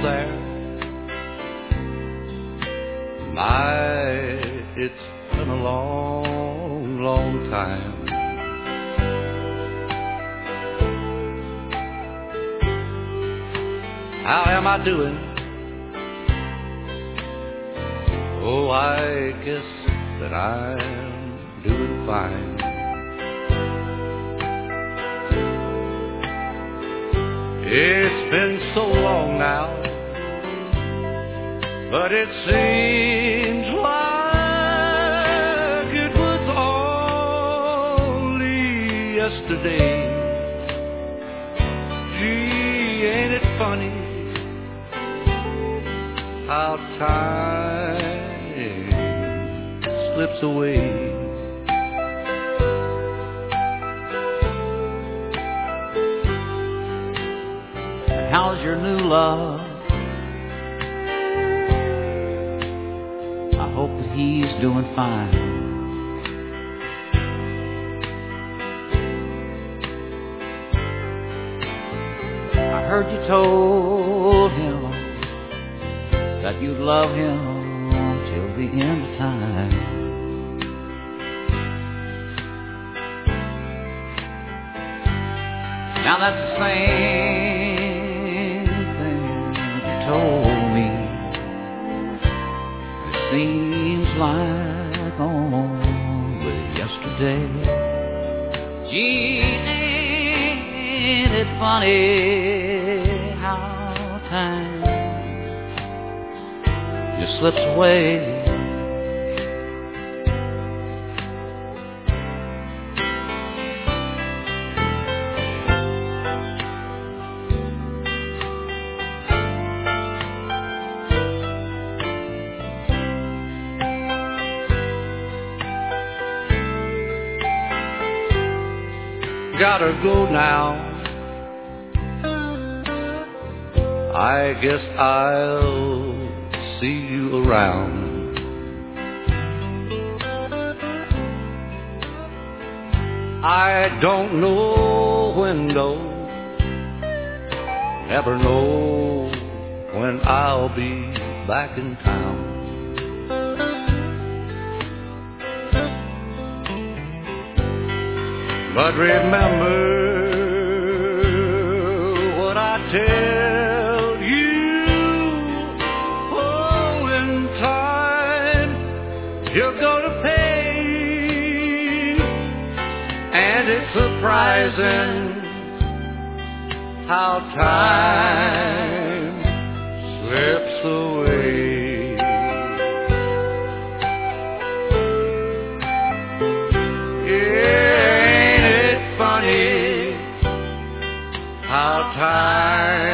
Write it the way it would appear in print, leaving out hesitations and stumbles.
there. My, it's been a long, long time. How am I doing? Oh, I guess that I'm doing fine. It's been so long now, but it seems like it was only yesterday. Gee, ain't it funny how time slips away? How's your new love? I hope that he's doing fine. I heard you told him that you'd love him till the end of time. Now that's the same thing you told me. It seems like only yesterday. Gee, ain't it funny how time just slips away? Gotta go now. I guess I'll see you around. I don't know when though, never know when I'll be back in town. But remember what I tell you, oh, in time you're gonna pay. And it's surprising how time slips away. How time